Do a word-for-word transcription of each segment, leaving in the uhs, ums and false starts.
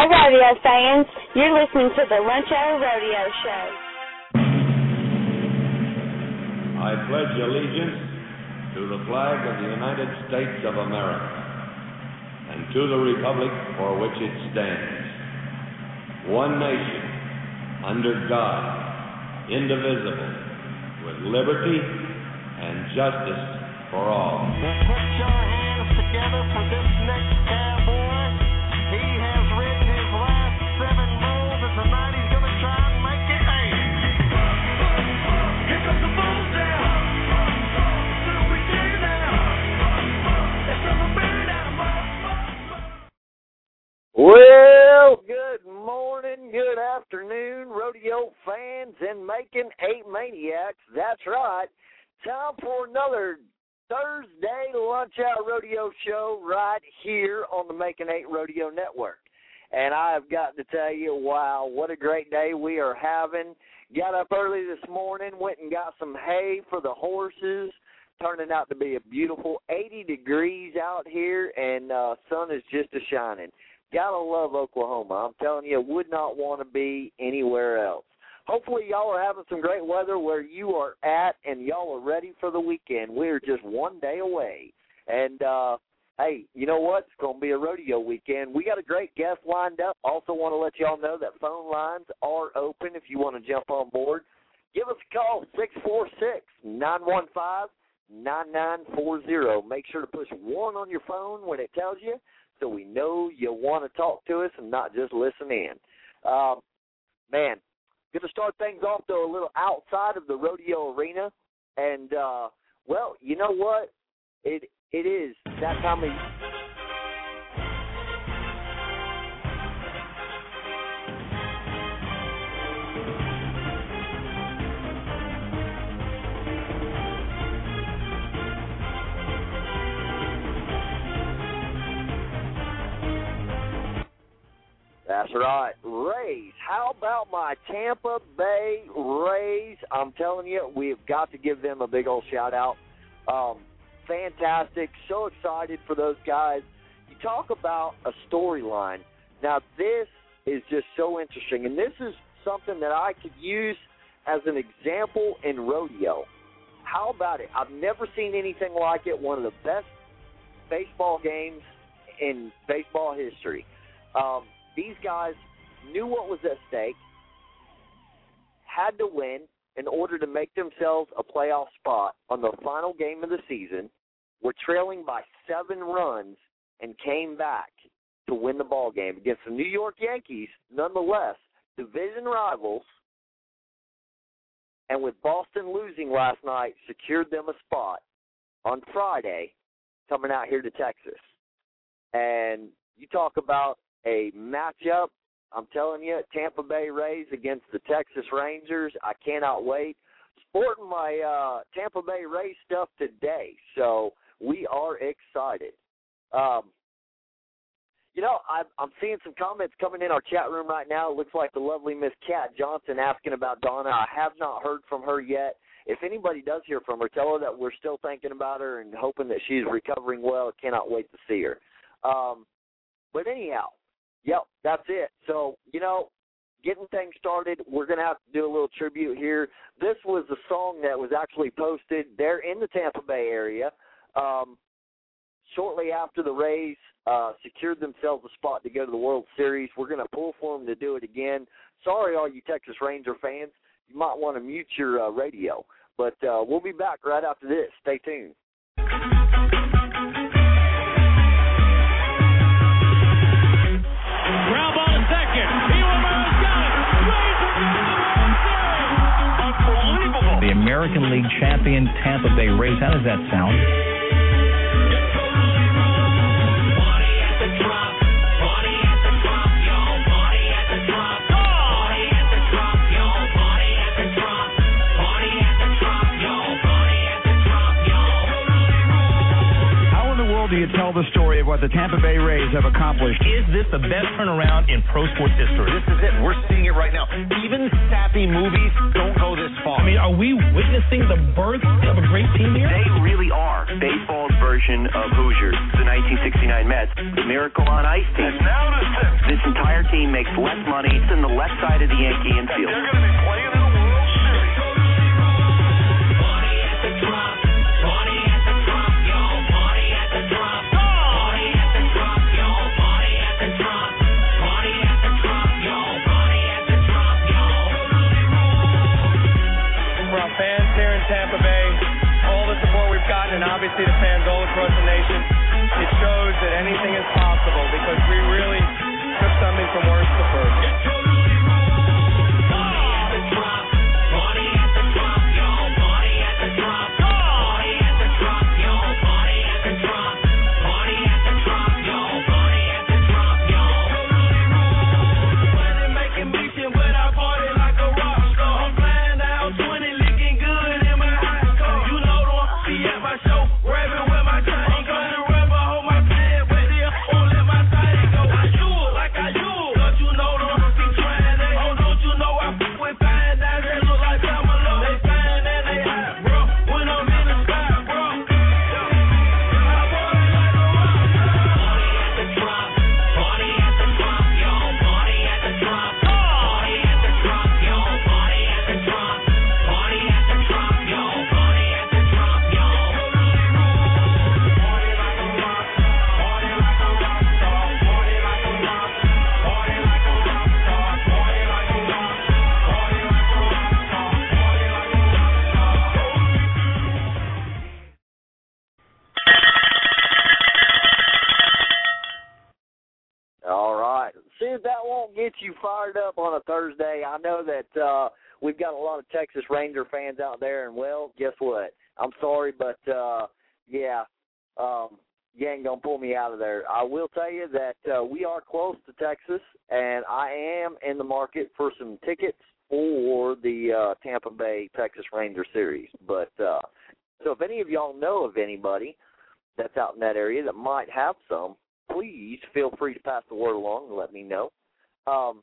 Hi, rodeo fans. You're listening to the Lunch Hour Rodeo Show. I pledge allegiance to the flag of the United States of America and to the republic for which it stands, one nation, under God, indivisible, with liberty and justice for all. Put your hands together for this next cowboy. He has ridden his last seven bulls, and tonight he's going to try and make it eight. Here comes the bulls down. What do we do now? Let's run the bird out of my. Well, good morning, good afternoon, rodeo fans and Making Eight Maniacs. That's right. Time for another Thursday Lunch Hour Rodeo Show right here on the Making Eight Rodeo Network. And I have got to tell you, wow, what a great day we are having. Got up early this morning, went and got some hay for the horses. Turning out to be a beautiful eighty degrees out here, and uh, sun is just a-shining. Gotta love Oklahoma. I'm telling you, would not want to be anywhere else. Hopefully y'all are having some great weather where you are at, and y'all are ready for the weekend. We're just one day away. And, uh, hey, you know what? It's going to be a rodeo weekend. We got a great guest lined up. Also want to let y'all know that phone lines are open if you want to jump on board. Give us a call, six four six, nine one five, nine nine four zero. Make sure to push one on your phone when it tells you so we know you want to talk to us and not just listen in. Um, man. Going to start things off, though, a little outside of the rodeo arena. And, uh, well, you know what? It It is that time of year. That's right, Rays. How about my Tampa Bay Rays? I'm telling you, we've got to give them a big old shout-out. Um, fantastic. So excited for those guys. You talk about a storyline. Now, this is just so interesting, and this is something that I could use as an example in rodeo. How about it? I've never seen anything like it. One of the best baseball games in baseball history. Um, These guys knew what was at stake, had to win in order to make themselves a playoff spot on the final game of the season, were trailing by seven runs, and came back to win the ball game against the New York Yankees, nonetheless, division rivals, and with Boston losing last night, secured them a spot on Friday coming out here to Texas. And you talk about a matchup, I'm telling you, Tampa Bay Rays against the Texas Rangers. I cannot wait. Sporting my uh, Tampa Bay Rays stuff today, so we are excited. Um, you know, I'm, I'm seeing some comments coming in our chat room right now. It looks like the lovely Miss Kat Johnson asking about Donna. I have not heard from her yet. If anybody does hear from her, tell her that we're still thinking about her and hoping that she's recovering well. Cannot wait to see her. Um, but anyhow, yep, that's it. So, you know, getting things started, we're going to have to do a little tribute here. This was a song that was actually posted there in the Tampa Bay area um, shortly after the Rays uh, secured themselves a spot to go to the World Series. We're going to pull for them to do it again. Sorry, all you Texas Ranger fans. You might want to mute your uh, radio. But uh, we'll be back right after this. Stay tuned. The American League champion Tampa Bay Rays. How does that sound? Do you tell the story of what the Tampa Bay Rays have accomplished? Is this the best turnaround in pro sports history? This is it. We're seeing it right now. Even sappy movies don't go this far. I mean, are we witnessing the birth of a great team here? They really are baseball's version of Hoosiers, the nineteen sixty-nine Mets, the Miracle on Ice team. And now the This entire our team makes less money than the left side of the Yankee infield. They're going to be playing in a World Series. Party at the Trump. Party at the Trump, yo. Party at the Trump. Party at the Trump, yo. Party at the Trump. Party at the Trump, yo. Party at the Trump, yo. From fans here in Tampa Bay, all the support we've gotten, and obviously the fans all across the nation, it shows that anything is possible because we really took something from worst to first. You fired up on a Thursday. I know that uh, we've got a lot of Texas Ranger fans out there, and, well, guess what? I'm sorry, but, uh, yeah, um, you ain't going to pull me out of there. I will tell you that uh, we are close to Texas, and I am in the market for some tickets for the uh, Tampa Bay Texas Ranger Series. But uh, so if any of y'all know of anybody that's out in that area that might have some, please feel free to pass the word along and let me know. Um,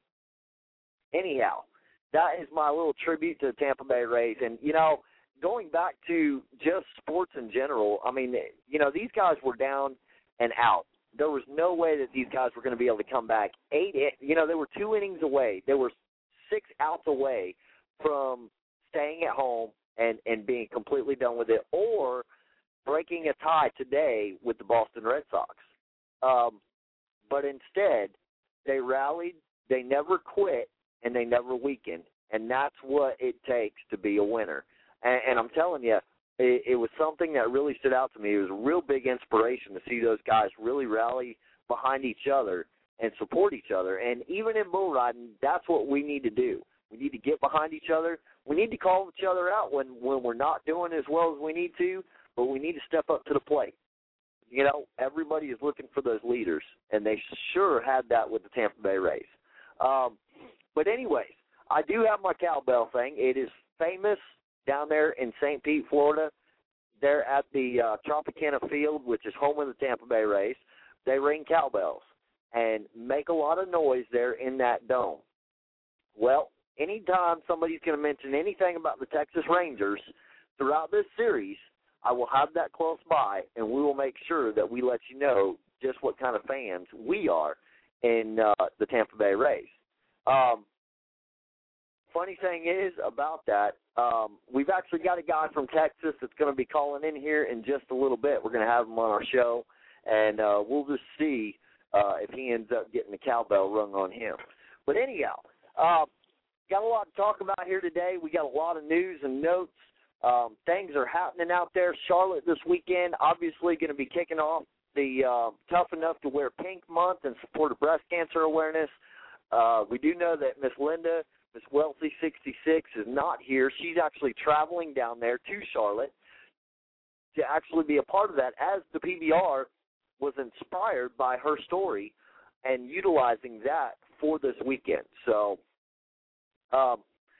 anyhow, that is my little tribute to the Tampa Bay Rays. And, you know, going back to just sports in general, I mean, you know, these guys were down and out. There was no way that these guys were going to be able to come back. Eight, you know, they were two innings away. They were six outs away from staying at home and, and being completely done with it, or breaking a tie today with the Boston Red Sox. Um, but instead, they rallied. They never quit, and they never weakened, and that's what it takes to be a winner. And, and I'm telling you, it, it was something that really stood out to me. It was a real big inspiration to see those guys really rally behind each other and support each other. And even in bull riding, that's what we need to do. We need to get behind each other. We need to call each other out when, when we're not doing as well as we need to, but we need to step up to the plate. You know, everybody is looking for those leaders, and they sure had that with the Tampa Bay Rays. Um, but anyways, I do have my cowbell thing. It is famous down there in Saint Pete, Florida. They're at the uh, Tropicana Field, which is home of the Tampa Bay Rays. They ring cowbells and make a lot of noise there in that dome. Well, anytime somebody's going to mention anything about the Texas Rangers throughout this series, I will have that close by, and we will make sure that we let you know just what kind of fans we are in uh, the Tampa Bay Rays. Um, funny thing is about that, um, we've actually got a guy from Texas that's going to be calling in here in just a little bit. We're going to have him on our show, and uh, we'll just see uh, if he ends up getting the cowbell rung on him. But anyhow, uh, got a lot to talk about here today. We got a lot of news and notes. Um, things are happening out there. Charlotte this weekend, obviously going to be kicking off the uh, Tough Enough to Wear Pink month in support of breast cancer awareness. Uh, we do know that Miss Linda, Miss Wellesley sixty-six, is not here. She's actually traveling down there to Charlotte to actually be a part of that, as the P B R was inspired by her story and utilizing that for this weekend. So, um,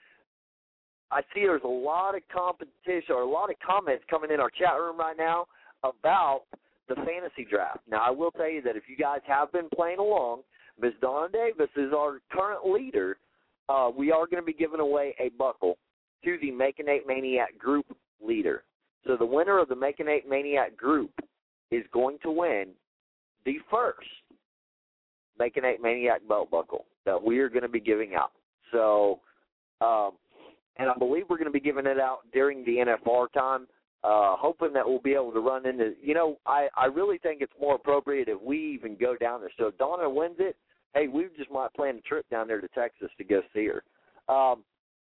I see there's a lot of competition or a lot of comments coming in our chat room right now about the fantasy draft. Now, I will tell you that if you guys have been playing along, Miz Donna Davis is our current leader. Uh, we are going to be giving away a buckle to the Making Eight Maniac group leader. So the winner of the Making Eight Maniac group is going to win the first Making Eight Maniac belt buckle. that we are going to be giving out. So, um, and I believe we're going to be giving it out during the N F R time, uh, hoping that we'll be able to run into, you know, I, I really think it's more appropriate if we even go down there. So if Donna wins it, hey, we just might plan a trip down there to Texas to go see her. Um,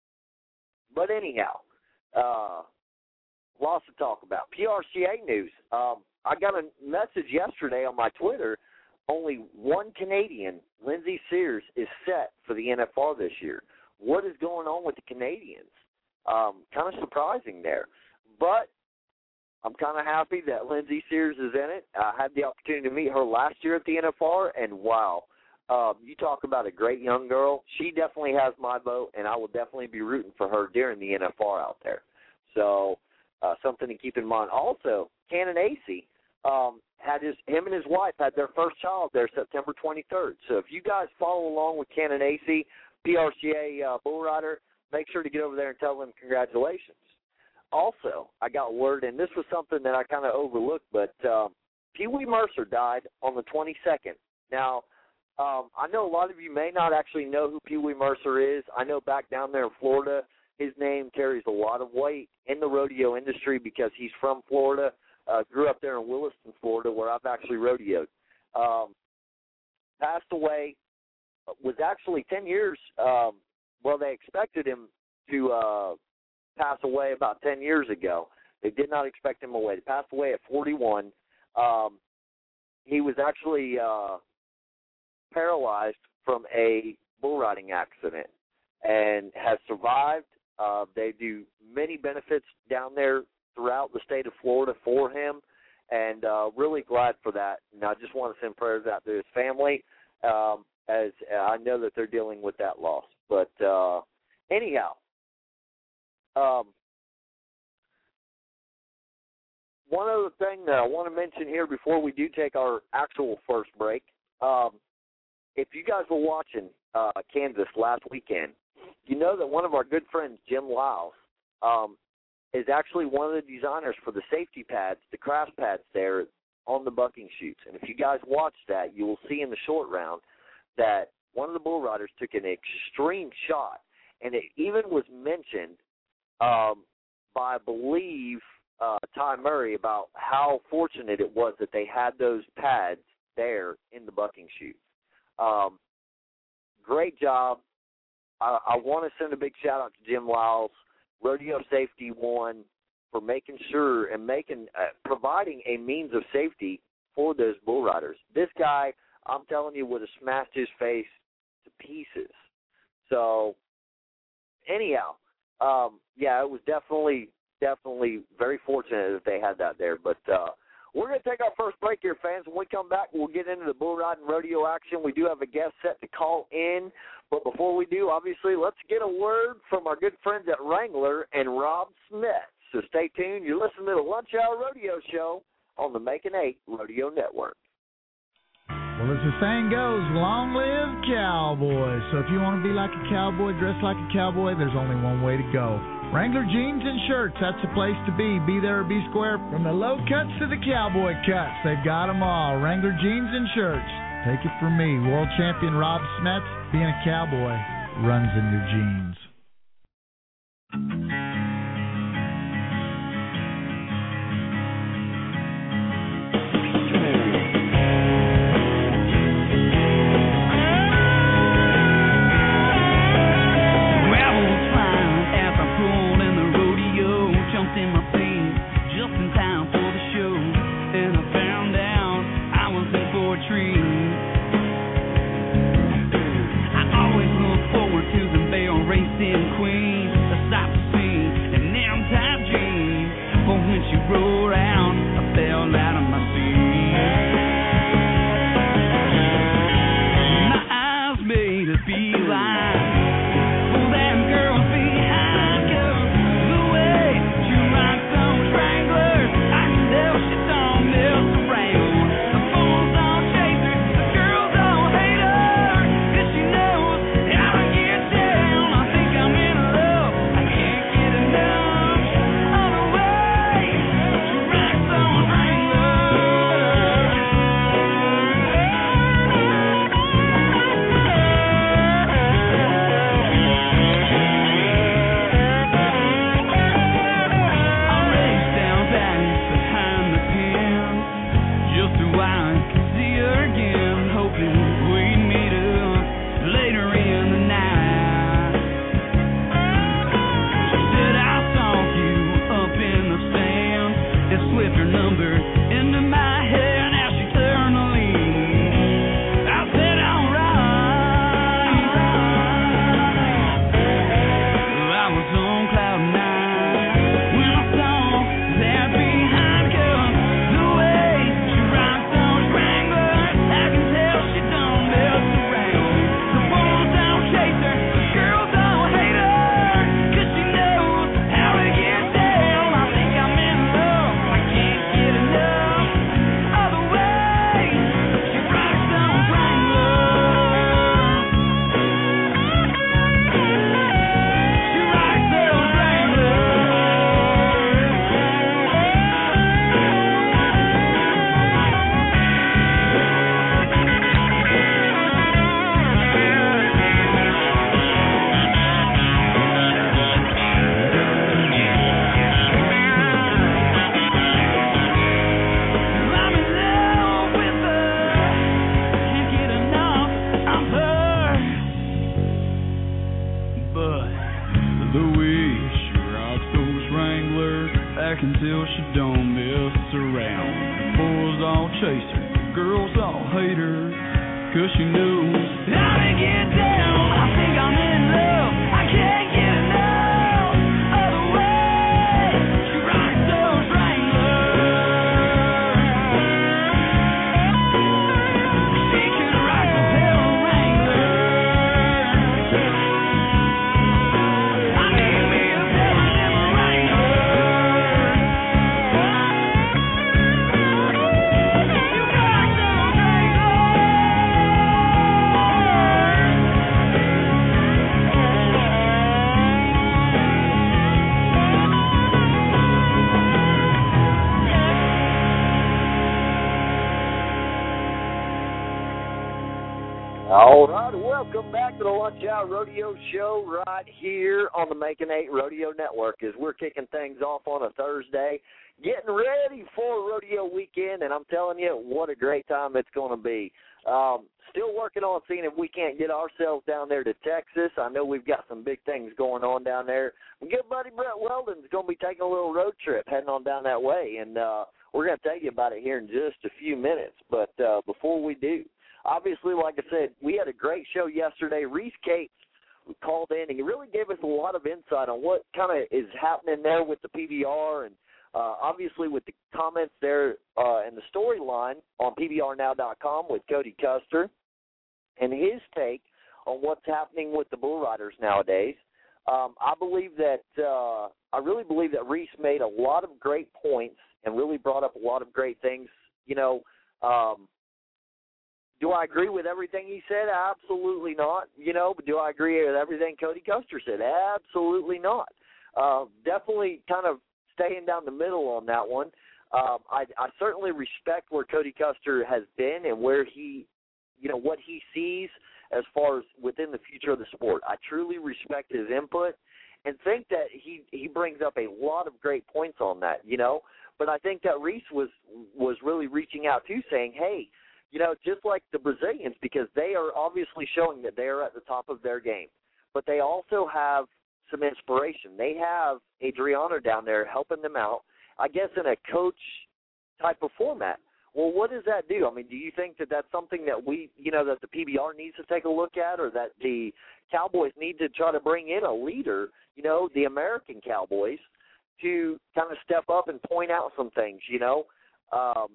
but anyhow, uh, lots to talk about. P R C A news. Um, I got a message yesterday on my Twitter. Only one Canadian, Lindsey Sears, is set for the N F R this year. What is going on with the Canadians? Um, kind of surprising there. But I'm kind of happy that Lindsey Sears is in it. I had the opportunity to meet her last year at the N F R, and wow, um, you talk about a great young girl. She definitely has my vote, and I will definitely be rooting for her during the N F R out there. So uh, something to keep in mind. Also, Cannon Acey, um, had his him and his wife had their first child there September twenty-third. So if you guys follow along with Cannon Acey, P R C A uh, bull rider, make sure to get over there and tell them congratulations. Also, I got word, and this was something that I kind of overlooked, but um, Pee Wee Mercer died on the twenty-second. Now, um, I know a lot of you may not actually know who Pee Wee Mercer is. I know back down there in Florida, his name carries a lot of weight in the rodeo industry because he's from Florida. Uh, grew up there in Williston, Florida, where I've actually rodeoed. Um, passed away, was actually ten years, um, well, they expected him to uh, pass away about ten years ago. They did not expect him away. He passed away at forty-one. Um, he was actually uh, paralyzed from a bull riding accident and has survived. Uh, they do many benefits down there throughout the state of Florida for him, and uh, really glad for that. And I just want to send prayers out to his family, um, as I know that they're dealing with that loss. But uh, anyhow, um, one other thing that I want to mention here before we do take our actual first break, um, if you guys were watching uh, Kansas last weekend, you know that one of our good friends, Jim Lyles, um, is actually one of the designers for the safety pads, the crash pads there on the bucking chutes. And if you guys watch that, you will see in the short round that one of the bull riders took an extreme shot. And it even was mentioned um, by, I believe, uh, Ty Murray about how fortunate it was that they had those pads there in the bucking chute. Um, great job. I, I want to send a big shout-out to Jim Lyles, Rodeo Safety One, for making sure and making uh, providing a means of safety for those bull riders. This guy, I'm telling you, would have smashed his face to pieces. So, anyhow, um, yeah, it was definitely, definitely very fortunate that they had that there. But uh, we're going to take our first break here, fans. When we come back, we'll get into the bull riding rodeo action. We do have a guest set to call in. But before we do, obviously, let's get a word from our good friends at Wrangler and Rob Smith. So stay tuned. You're listening to the Lunch Hour Rodeo Show on the Making Eight Rodeo Network. Well, as the saying goes, long live cowboys. So if you want to be like a cowboy, dress like a cowboy, there's only one way to go. Wrangler jeans and shirts, that's the place to be. Be there or be square. From the low cuts to the cowboy cuts, they've got them all. Wrangler jeans and shirts. Take it from me, world champion Rob Smets. Being a cowboy runs in your genes. Gravel flying as I pulled in the rodeo, jumped in my seat just in time for the show, and I found out I was in for a treat. Forward to the barrel race till she don't mess around. Boys all chase her, girls all hate her, 'cause she knows how to get down. I think I'm in love, I can't get enough of the way she rocks those Wranglers. She can rock the hell Wranglers. I need me a pair of them Wranglers. You rock those All right, welcome back to the Lunch Hour Rodeo Show right here on the Making Eight Rodeo Network as we're kicking things off on a Thursday, getting ready for rodeo weekend, and I'm telling you, what a great time it's going to be. Um, still working on seeing if we can't get ourselves down there to Texas. I know we've got some big things going on down there. My good buddy Brett Weldon's going to be taking a little road trip heading on down that way, and uh, we're going to tell you about it here in just a few minutes. But uh, before we do, obviously, like I said, we had a great show yesterday. Reese Cates called in, and he really gave us a lot of insight on what kind of is happening there with the P B R, and uh, obviously with the comments there uh, and the storyline on P B R now dot com with Cody Custer and his take on what's happening with the bull riders nowadays. Um, I believe that uh, I really believe that Reese made a lot of great points and really brought up a lot of great things. You know, um, do I agree with everything he said? Absolutely not. You know, but do I agree with everything Cody Custer said? Absolutely not. Uh, definitely kind of staying down the middle on that one. Um, I, I certainly respect where Cody Custer has been and where he, you know, what he sees as far as within the future of the sport. I truly respect his input and think that he, he brings up a lot of great points on that, you know. But I think that Reese was was really reaching out to saying, hey, you know, just like the Brazilians, because they are obviously showing that they are at the top of their game. But they also have some inspiration. They have Adriano down there helping them out, I guess, in a coach type of format. Well, what does that do? I mean, do you think that that's something that we, you know, that the P B R needs to take a look at, or that the Cowboys need to try to bring in a leader, you know, the American Cowboys, to kind of step up and point out some things, you know? Um,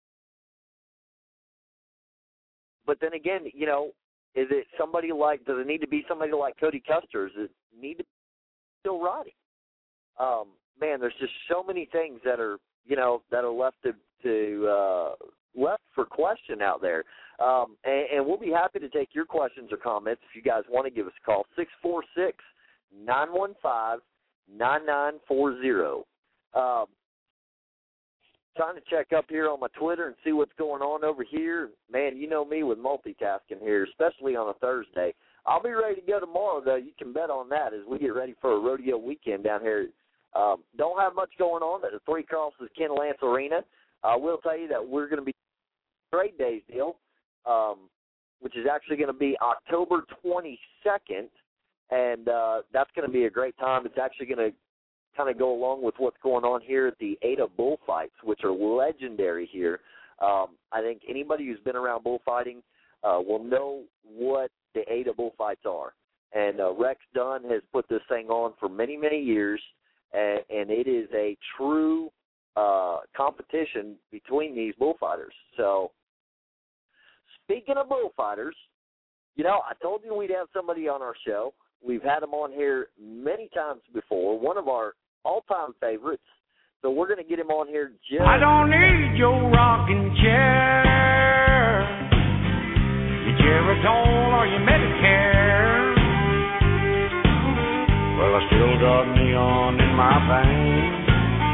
But then again, you know, is it somebody like, does it need to be somebody like Cody Custer? Does it need to be still riding? Um, man, there's just so many things that are, you know, that are left to, to uh, left for question out there. Um, and, and we'll be happy to take your questions or comments if you guys want to give us a call, six four six, nine one five, nine nine four zero. Um, Trying to check up here on my Twitter and see what's going on over here. Man, you know me with multitasking here, especially on a Thursday. I'll be ready to go tomorrow, though. You can bet on that as we get ready for a rodeo weekend down here. Um, don't have much going on at the Three Crosses Ken Lance Arena. I will tell you that we're going to be trade days deal, um, which is actually going to be October twenty-second, and uh, that's going to be a great time. It's actually going to kind of go along with what's going on here at the Ada Bullfights, which are legendary here. Um, I think anybody who's been around bullfighting uh, will know what the Ada Bullfights are. And uh, Rex Dunn has put this thing on for many, many years, and, and it is a true uh, competition between these bullfighters. So speaking of bullfighters, you know, I told you we'd have somebody on our show. We've had him on here many times before, one of our all-time favorites. So we're going to get him on here just... I don't need your rocking chair, your Geritol or your Medicare. Well, I still got neon in my veins.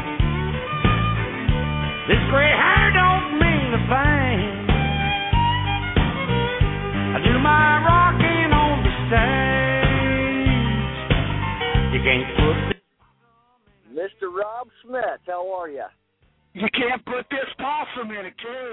This gray hair don't mean a thing. I do my rocking on the stage. You can't put the Mister Rob Smith, how are you? You can't put this possum in a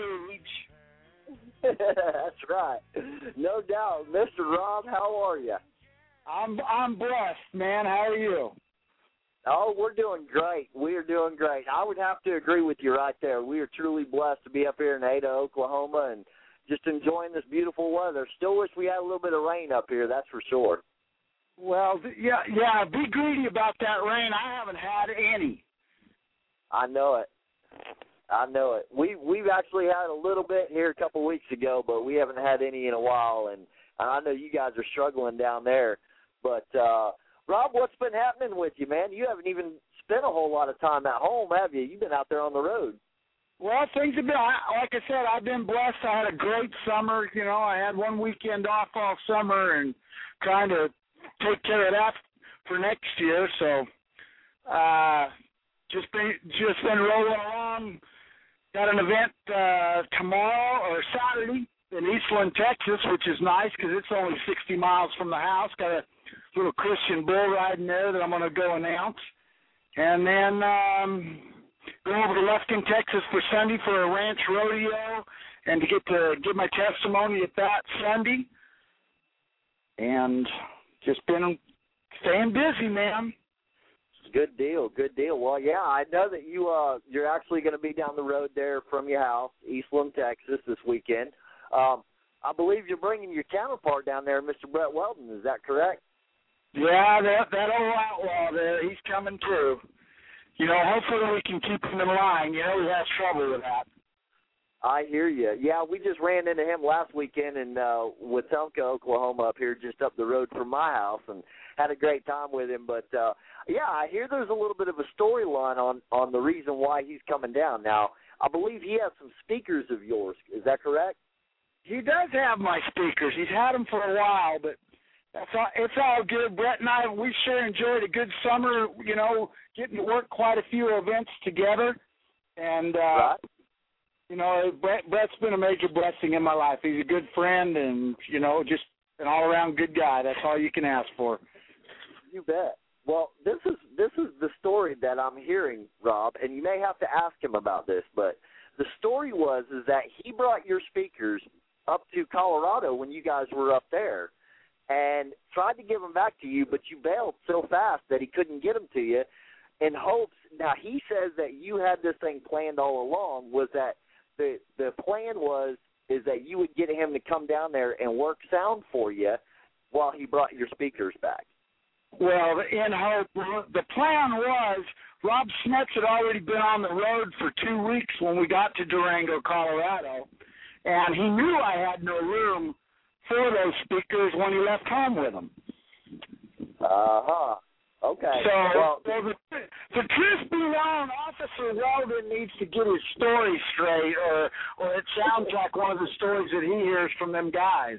cage. That's right. No doubt. Mister Rob, how are you? I'm I'm blessed, man. How are you? Oh, we're doing great. We are doing great. I would have to agree with you right there. We are truly blessed to be up here in Ada, Oklahoma, and just enjoying this beautiful weather. Still wish we had a little bit of rain up here, that's for sure. Well, yeah, yeah, be greedy about that rain. I haven't had any. I know it. I know it. We, we've actually had a little bit here a couple weeks ago, but we haven't had any in a while, and I know you guys are struggling down there. But, uh, Rob, what's been happening with you, man? You haven't even spent a whole lot of time at home, have you? You've been out there on the road. Well, things have been, like I said, I've been blessed. I had a great summer. You know, I had one weekend off all summer and trying to take care of that for next year. So, uh, just been, just been rolling along. Got an event uh, tomorrow or Saturday in Eastland, Texas, which is nice because it's only sixty miles from the house. Got a little Christian bull riding there that I'm going to go announce. And then um, go over to Lufkin, Texas for Sunday for a ranch rodeo and to get to give my testimony at that Sunday. And just been staying busy, man. Good deal, good deal. Well, yeah, I know that you, uh, you're actually going to be down the road there from your house, Eastland, Texas, this weekend. Um, I believe you're bringing your counterpart down there, Mister Brett Weldon. Is that correct? Yeah, that, that old outlaw there, he's coming too. You know, hopefully we can keep him in line. You know, he has trouble with that. I hear you. Yeah, we just ran into him last weekend in uh, Wetumpka, Oklahoma, up here just up the road from my house, and had a great time with him. But, uh, yeah, I hear there's a little bit of a storyline on, on the reason why he's coming down. Now, I believe he has some speakers of yours. Is that correct? He does have my speakers. He's had them for a while, but that's all, it's all good. Brett and I, we sure enjoyed a good summer, you know, getting to work quite a few events together. And, uh, right. you know, Brett, Brett's been a major blessing in my life. He's a good friend and, you know, just an all-around good guy. That's all you can ask for. You bet. Well, this is this is the story that I'm hearing, Rob, and you may have to ask him about this, but the story was is that he brought your speakers up to Colorado when you guys were up there and tried to give them back to you, but you bailed so fast that he couldn't get them to you in hopes. Now, he says that you had this thing planned all along, was that the the plan was is that you would get him to come down there and work sound for you while he brought your speakers back. Well, in hope, the plan was Rob Smets had already been on the road for two weeks when we got to Durango, Colorado, and he knew I had no room for those speakers when he left home with them. Uh-huh. Okay. So, well, so the, the truth be known, Officer Weldon needs to get his story straight, or, or it sounds like one of the stories that he hears from them guys.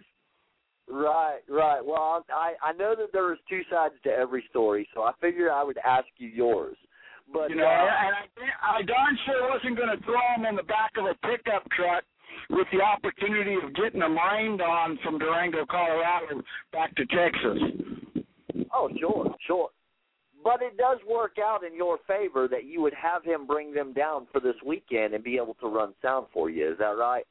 Right, right. Well, I I know that there is two sides to every story, so I figured I would ask you yours. But you know, uh, and I, I darn sure wasn't going to throw them in the back of a pickup truck with the opportunity of getting them rained on from Durango, Colorado, back to Texas. Oh, sure, sure. But it does work out in your favor that you would have him bring them down for this weekend and be able to run sound for you. Is that right?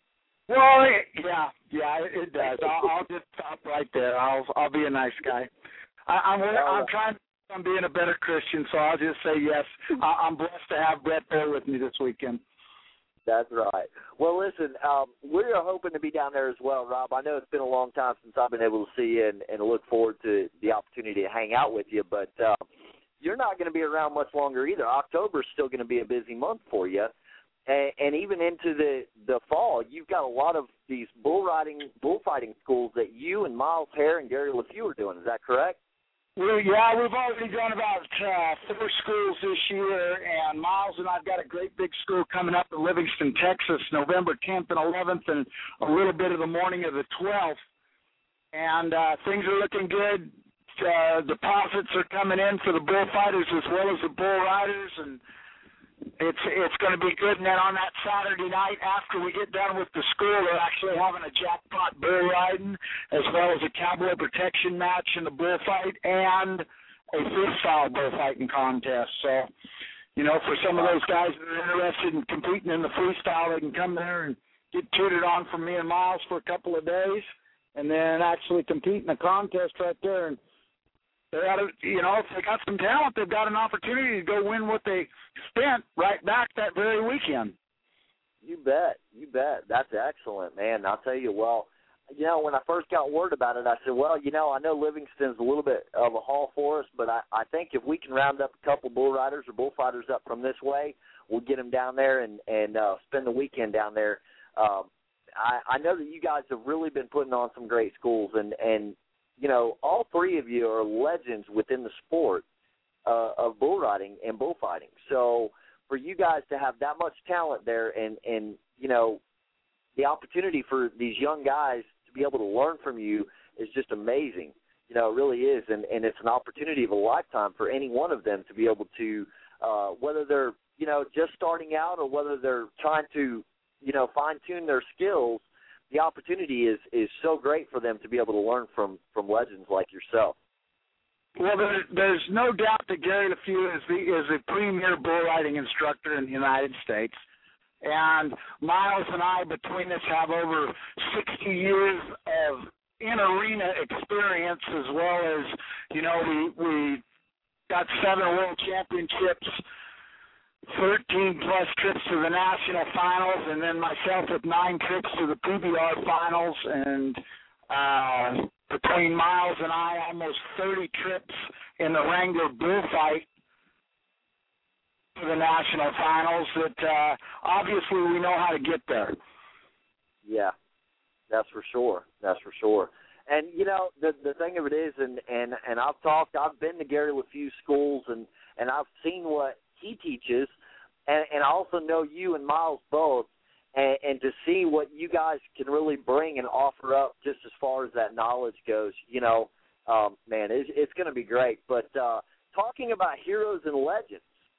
Well, it, yeah, yeah, it does. I'll, I'll just stop right there. I'll I'll be a nice guy. I, I'm I'm trying. I'm being a better Christian, so I'll just say yes. I, I'm blessed to have Brett there with me this weekend. That's right. Well, listen, um, we're hoping to be down there as well, Rob. I know it's been a long time since I've been able to see you and, and look forward to the opportunity to hang out with you, but uh, you're not going to be around much longer either. October is still going to be a busy month for you. And, and even into the, the fall, you've got a lot of these bull riding, bullfighting schools that you and Miles Hare and Gary LeFew are doing. Is that correct? We, yeah, we've already done about uh, four schools this year, and Miles and I've got a great big school coming up in Livingston, Texas, November tenth and eleventh, and a little bit of the morning of the twelfth. And uh, things are looking good. Uh, deposits are coming in for the bullfighters as well as the bull riders, and It's it's going to be good. And then on that Saturday night, after we get done with the school, they're actually having a jackpot bull riding, as well as a cowboy protection match in the bullfight and a freestyle bullfighting contest. So, you know, for some of those guys that are interested in competing in the freestyle, they can come there and get tutored on from me and Miles for a couple of days, and then actually compete in a contest right there. And they ought to, you know, if they got some talent, they've got an opportunity to go win what they spent right back that very weekend. You bet. You bet. That's excellent, man. I'll tell you, well, you know, when I first got word about it, I said, well, you know, I know Livingston's a little bit of a haul for us, but I, I think if we can round up a couple bull riders or bullfighters up from this way, we'll get them down there and, and uh, spend the weekend down there. Um, I, I know that you guys have really been putting on some great schools, and, and you know, all three of you are legends within the sport uh, of bull riding and bullfighting. So for you guys to have that much talent there and, and, you know, the opportunity for these young guys to be able to learn from you is just amazing. You know, it really is, and, and it's an opportunity of a lifetime for any one of them to be able to, uh, whether they're, you know, just starting out or whether they're trying to, you know, fine-tune their skills, the opportunity is, is so great for them to be able to learn from, from legends like yourself. Well, there, there's no doubt that Gary LeFew is the is a premier bull riding instructor in the United States. And Miles and I, between us, have over sixty years of in-arena experience, as well as, you know, we, we got seven world championships, thirteen plus trips to the national finals, and then myself with nine trips to the P B R finals, and uh, between Miles and I, almost thirty trips in the Wrangler bullfight to the national finals. That uh, obviously we know how to get there. Yeah, that's for sure. That's for sure. And you know, the the thing of it is, and and and I've talked, I've been to Gary LeFew schools, and and I've seen what he teaches, and, and I also know you and Miles both, and, and to see what you guys can really bring and offer up just as far as that knowledge goes, you know, um, man, it's, it's going to be great. But uh, talking about heroes and legends,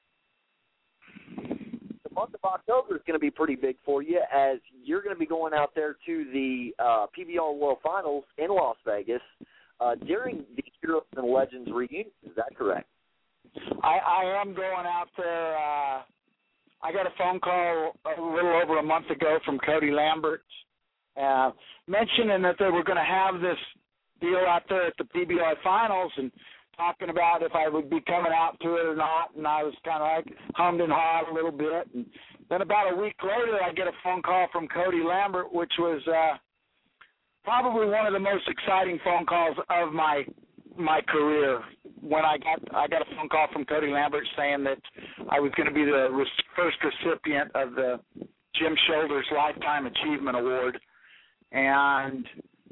the month of October is going to be pretty big for you, as you're going to be going out there to the uh, P B R World Finals in Las Vegas uh, during the Heroes and Legends reunion. Is that correct? I, I am going out there. Uh, I got a phone call a little over a month ago from Cody Lambert uh, mentioning that they were going to have this deal out there at the P B R Finals and talking about if I would be coming out to it or not. And I was kind of like hummed and hawed a little bit. And then about a week later, I get a phone call from Cody Lambert, which was uh, probably one of the most exciting phone calls of my my career. When I got I got a phone call from Cody Lambert saying that I was going to be the re- first recipient of the Jim Shoulders Lifetime Achievement Award, and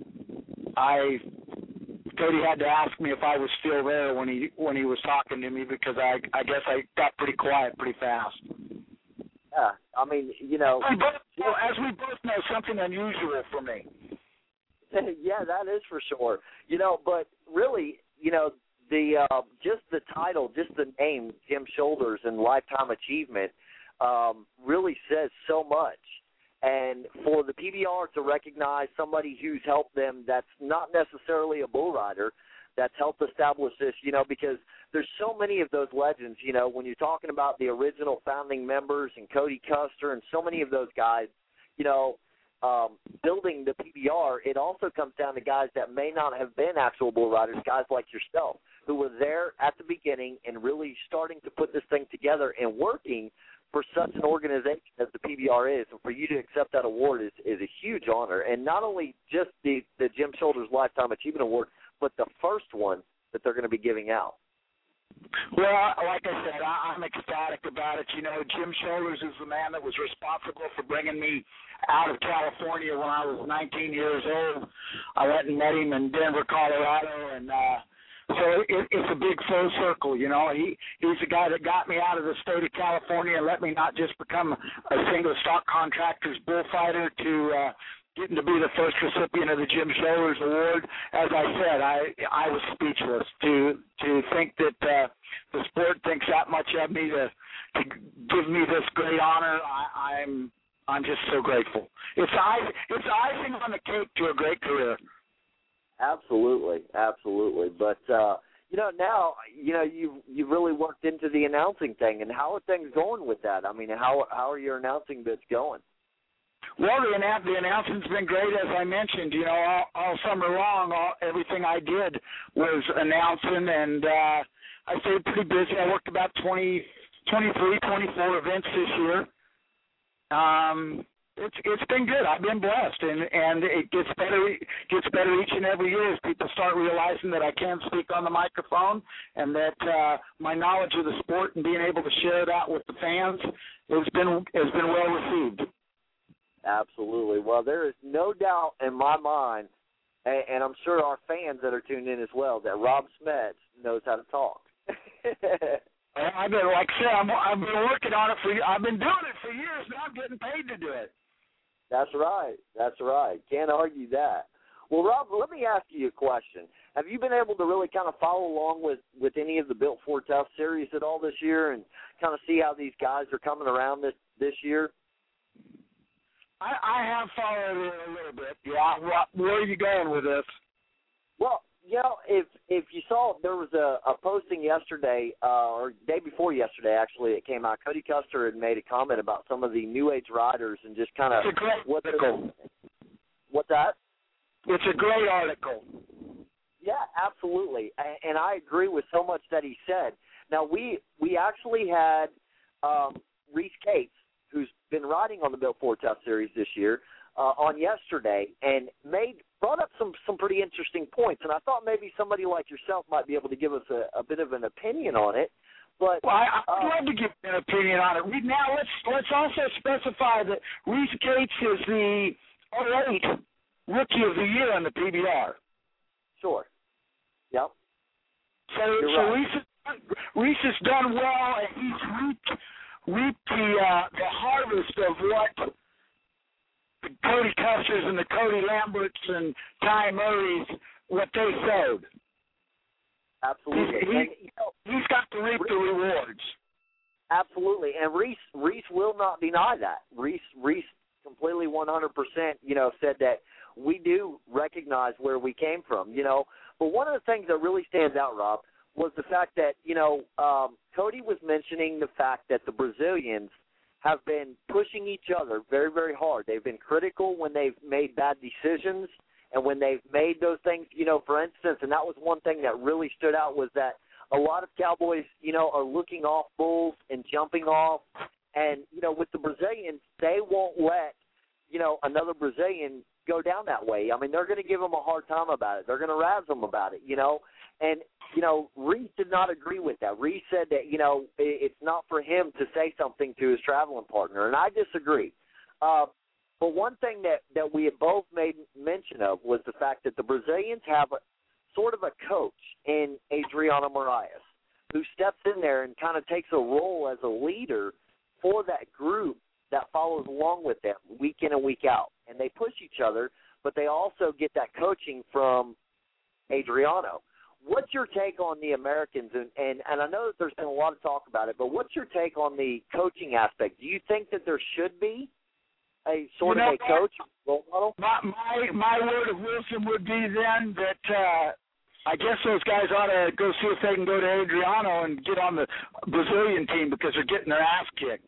I Cody had to ask me if I was still there when he when he was talking to me, because I I guess I got pretty quiet pretty fast. Yeah, I mean, you know, we both, well, as we both know, something unusual for me. Yeah, that is for sure. You know, but really, you know, the uh, just the title, just the name, Jim Shoulders and Lifetime Achievement, um, really says so much. And for the P B R to recognize somebody who's helped them that's not necessarily a bull rider, that's helped establish this, you know, because there's so many of those legends, you know, when you're talking about the original founding members and Cody Custer and so many of those guys, you know, Um, building the P B R, it also comes down to guys that may not have been actual bull riders, guys like yourself, who were there at the beginning and really starting to put this thing together and working for such an organization as the P B R is. And for you to accept that award is, is a huge honor. And not only just the, the Jim Shoulders Lifetime Achievement Award, but the first one that they're going to be giving out. Well, like I said, I, I'm ecstatic about it. You know, Jim Shoulders is the man that was responsible for bringing me out of California when I was nineteen years old. I went and met him in Denver, Colorado, and uh, so it, it's a big full circle. You know, he he's the guy that got me out of the state of California and let me not just become a single stock contractor's bullfighter to uh, getting to be the first recipient of the Jim Shoulders Award. As I said, I I was speechless to to think that uh, the sport thinks that much of me to to give me this great honor. I, I'm I'm just so grateful. It's icing, it's icing on the cake to a great career. Absolutely, absolutely. But uh, you know, now you know you've you've really worked into the announcing thing. And how are things going with that? I mean, how how are your announcing bits going? Well, the, annou- the announcement's been great, as I mentioned. You know, all, all summer long, all, everything I did was announcing, and uh, I stayed pretty busy. I worked about twenty, twenty-three, twenty-four events this year. Um, it's it's been good. I've been blessed, and, and it gets better gets better each and every year as people start realizing that I can speak on the microphone, and that uh, my knowledge of the sport and being able to share that with the fans has been has been well received. Absolutely. Well, there is no doubt in my mind, and, and I'm sure our fans that are tuned in as well, that Rob Smets knows how to talk. I've been, like I said, I'm, I've been working on it for. I've been doing it for years. Now I'm getting paid to do it. That's right. That's right. Can't argue that. Well, Rob, let me ask you a question. Have you been able to really kind of follow along with, with any of the Built for Tough series at all this year and kind of see how these guys are coming around this, this year? I, I have followed it a little bit. Yeah. Where are you going with this? Well, you know, if if you saw, there was a, a posting yesterday, uh, or day before yesterday, actually, it came out. Cody Custer had made a comment about some of the new age riders and just kind of what article. What's that? It's a great article. Yeah, absolutely, and, and I agree with so much that he said. Now, we we actually had um, Reese Cates, who's been riding on the Built for Tough series this year, uh, on yesterday, and made brought up some, some pretty interesting points. And I thought maybe somebody like yourself might be able to give us a, a bit of an opinion on it. But well, I, I'd uh, love to give an opinion on it. We, now let's let's also specify that Reese Cates is the oh eight Rookie of the Year on the P B R. Sure. Yep. So You're so right. Reese, Reese has done well, and he's reaped reaped the uh, the harvest of what the Cody Custers and the Cody Lamberts and Ty Murrays, what they sowed. Absolutely. He's, he, and, you know, he's got to reap the rewards. Absolutely. And Reese Reese will not deny that. Reese Reese completely one hundred percent, you know, said that we do recognize where we came from, you know. But one of the things that really stands out, Rob, was the fact that, you know, um, Cody was mentioning the fact that the Brazilians have been pushing each other very, very hard. They've been critical when they've made bad decisions and when they've made those things, you know, for instance, and that was one thing that really stood out was that a lot of cowboys, you know, are looking off bulls and jumping off. And, you know, with the Brazilians, they won't let, you know, another Brazilian go down that way. I mean, they're going to give them a hard time about it. They're going to razz them about it, you know. And, you know, Reese did not agree with that. Reese said that, you know, it's not for him to say something to his traveling partner, and I disagree. Uh, but one thing that, that we had both made mention of was the fact that the Brazilians have a, sort of a coach in Adriano Moraes who steps in there and kind of takes a role as a leader for that group that follows along with them week in and week out. And they push each other, but they also get that coaching from Adriano. What's your take on the Americans? And, and, and I know that there's been a lot of talk about it, but what's your take on the coaching aspect? Do you think that there should be a sort you of know, a coach role model? My, my, my word of wisdom would be then that uh, I guess those guys ought to go see if they can go to Adriano and get on the Brazilian team because they're getting their ass kicked.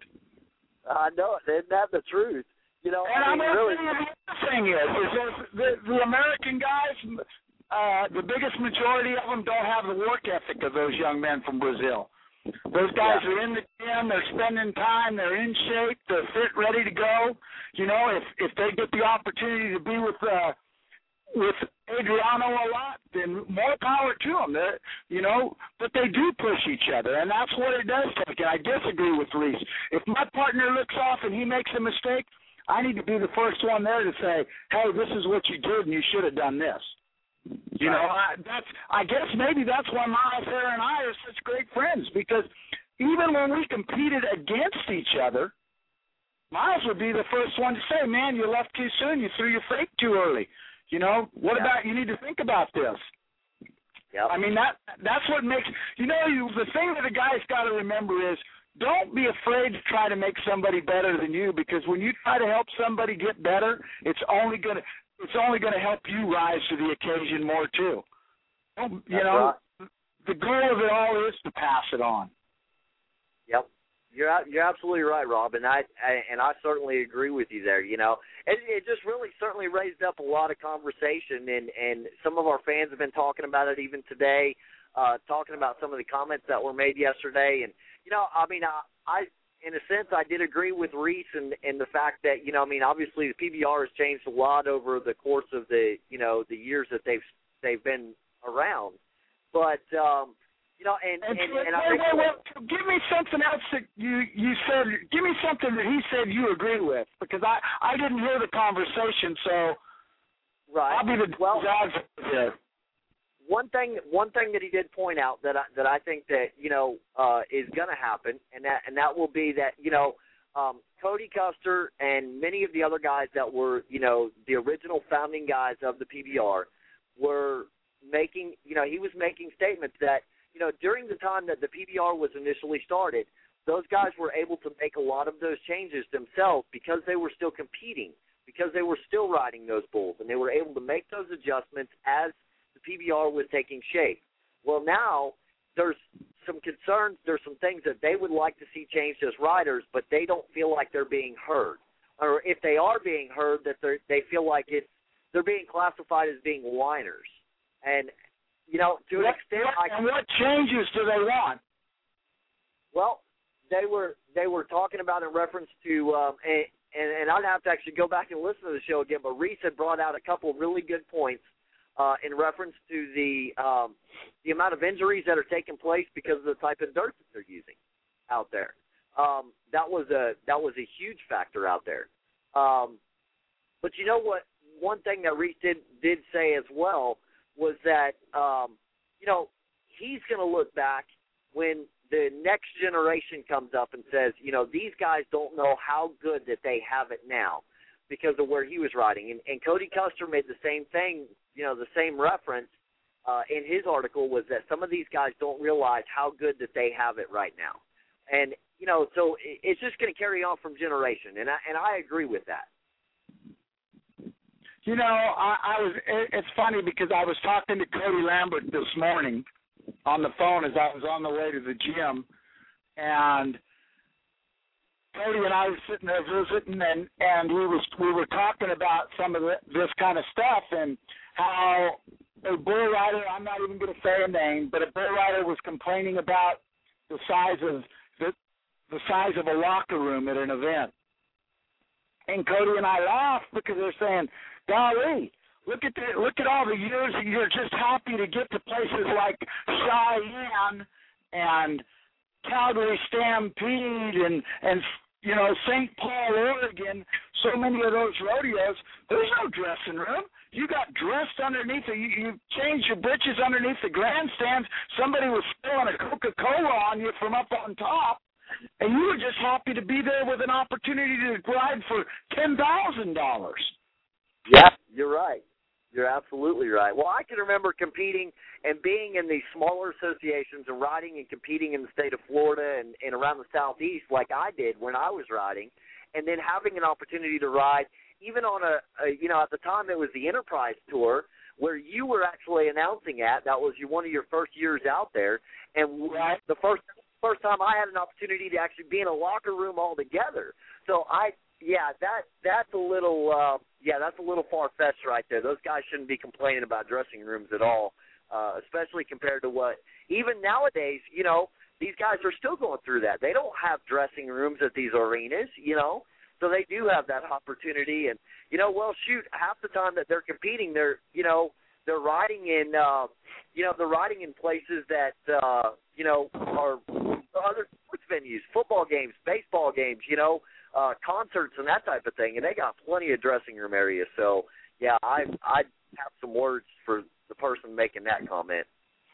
I know it. Isn't that the truth? You know, and I mean, I'm really. The other thing is, is that the, the American guys, uh, the biggest majority of them don't have the work ethic of those young men from Brazil. Those guys Yeah. are in the gym, they're spending time, they're in shape, they're fit, ready to go. You know, if if they get the opportunity to be with uh, with Adriano a lot, then more power to them. They're, you know, but they do push each other, and that's what it does take. And I disagree with Reese. If my partner looks off and he makes a mistake, I need to be the first one there to say, hey, this is what you did, and you should have done this. You know, I, that's. I guess maybe that's why Miles Hare and I are such great friends, because even when we competed against each other, Miles would be the first one to say, man, you left too soon. You threw your fake too early. You know, what Yeah. about you need to think about this? Yep. I mean, that that's what makes, you know, you, the thing that a guy's got to remember is don't be afraid to try to make somebody better than you, because when you try to help somebody get better, it's only going to it's only going to help you rise to the occasion more too. Don't, you That's know, right. the goal of it all is to pass it on. Yep. You're you're absolutely right, Rob, and I, I and I certainly agree with you there. You know, it, it just really certainly raised up a lot of conversation, and, and some of our fans have been talking about it even today, uh, talking about some of the comments that were made yesterday. And you know, I mean, I, I in a sense I did agree with Reese and and the fact that you know, I mean, obviously the P B R has changed a lot over the course of the you know the years that they've they've been around, but. Um, You know, and, and, and, and wait, I wait, wait, wait. Give me something else that you, you said. Give me something that he said you agree with, because I, I didn't hear the conversation, so right. I'll be the well, advocate. One thing, one thing that he did point out that I, that I think that you know uh, is going to happen, and that and that will be that you know um, Cody Custer and many of the other guys that were you know the original founding guys of the P B R were making you know he was making statements that. You know, during the time that the P B R was initially started, those guys were able to make a lot of those changes themselves because they were still competing, because they were still riding those bulls, and they were able to make those adjustments as the P B R was taking shape. Well, now there's some concerns, there's some things that they would like to see changed as riders, but they don't feel like they're being heard. Or if they are being heard, that they they feel like it's they're being classified as being whiners. And You know, to an what, extent, what, I and what changes do they want? Well, they were they were talking about in reference to, um, and, and and I'd have to actually go back and listen to the show again. But Reese had brought out a couple of really good points uh, in reference to the um, the amount of injuries that are taking place because of the type of dirt that they're using out there. Um, that was a that was a huge factor out there. Um, but you know what? One thing that Reese did did say as well. Was that, um, you know, he's going to look back when the next generation comes up and says, you know, these guys don't know how good that they have it now because of where he was riding. And, and Cody Custer made the same thing, you know, the same reference uh, in his article was that some of these guys don't realize how good that they have it right now. And, you know, so it's just going to carry on from generation. And I, and I agree with that. You know, I, I was. It's funny because I was talking to Cody Lambert this morning on the phone as I was on the way to the gym, and Cody and I were sitting there visiting, and and we was we were talking about some of the, this kind of stuff and how a bull rider. I'm not even going to say a name, but a bull rider was complaining about the size of the the size of a locker room at an event, and Cody and I laughed because they're saying. Golly, look at the, look at all the years that you're just happy to get to places like Cheyenne and Calgary Stampede and, and you know, Saint Paul, Oregon, so many of those rodeos. There's no dressing room. You got dressed underneath, the, you, you changed your britches underneath the grandstands. Somebody was spilling a Coca-Cola on you from up on top, and you were just happy to be there with an opportunity to ride for ten thousand dollars. Yeah, you're right. You're absolutely right. Well, I can remember competing and being in these smaller associations and riding and competing in the state of Florida and, and around the Southeast like I did when I was riding, and then having an opportunity to ride even on a, a you know, at the time it was the Enterprise Tour where you were actually announcing at. That was your, one of your first years out there, and right. the first first time I had an opportunity to actually be in a locker room altogether. So I – Yeah, that that's a little uh, yeah, that's a little far-fetched right there. Those guys shouldn't be complaining about dressing rooms at all, uh, especially compared to what even nowadays. You know, these guys are still going through that. They don't have dressing rooms at these arenas, you know, so they do have that opportunity. And you know, well, shoot, half the time that they're competing, they're you know they're riding in uh, you know they're riding in places that uh, you know are other sports venues, football games, baseball games, you know. Uh, concerts and that type of thing, and they got plenty of dressing room areas. So, yeah, I I have some words for the person making that comment.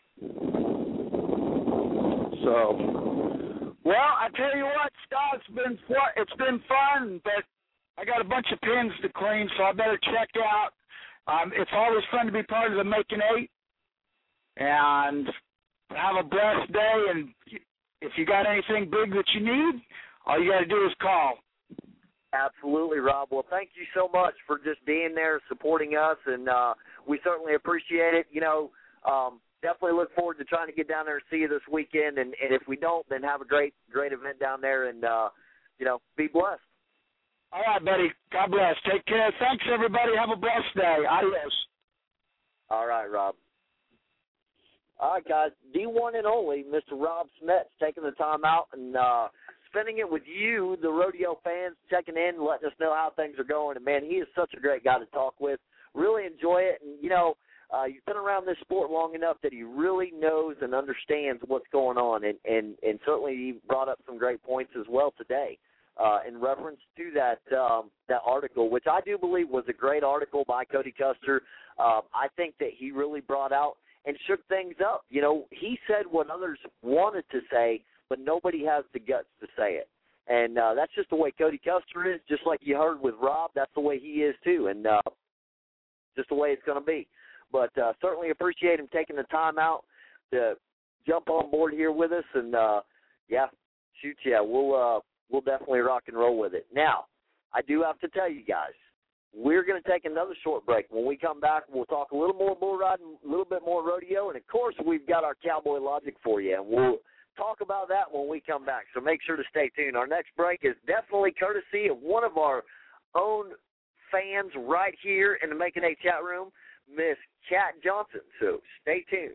So, well, I tell you what, Scott, it's been fun. It's been fun, but I got a bunch of pins to clean, so I better check out. Um, it's always fun to be part of the Making Eight, and have a blessed day. And if you got anything big that you need, all you got to do is call. Absolutely, Rob. Well, thank you so much for just being there, supporting us, and uh, we certainly appreciate it. You know, um, definitely look forward to trying to get down there and see you this weekend. And, and if we don't, then have a great, great event down there and, uh, you know, be blessed. All right, buddy. God bless. Take care. Thanks, everybody. Have a blessed day. Adios. All right, Rob. All right, guys. D one and only Mister Rob Smets taking the time out and uh, spending it with you, the rodeo fans, checking in, letting us know how things are going. And, man, he is such a great guy to talk with. Really enjoy it. And, you know, uh, you've been around this sport long enough that he really knows and understands what's going on. And, and, and certainly he brought up some great points as well today. Uh, in reference to that um, that article, which I do believe was a great article by Cody Custer. Uh, I think that he really brought out and shook things up. You know, he said what others wanted to say, but nobody has the guts to say it. And uh, that's just the way Cody Custer is, just like you heard with Rob. That's the way he is, too, and uh, just the way it's going to be. But uh, certainly appreciate him taking the time out to jump on board here with us. And, uh, yeah, shoot, yeah, we'll uh, – we'll definitely rock and roll with it. Now, I do have to tell you guys, we're going to take another short break. When we come back, we'll talk a little more bull riding, a little bit more rodeo, and, of course, we've got our cowboy logic for you, and we'll talk about that when we come back. So make sure to stay tuned. Our next break is definitely courtesy of one of our own fans right here in the Making A chat room, Miss Kat Johnson. So stay tuned.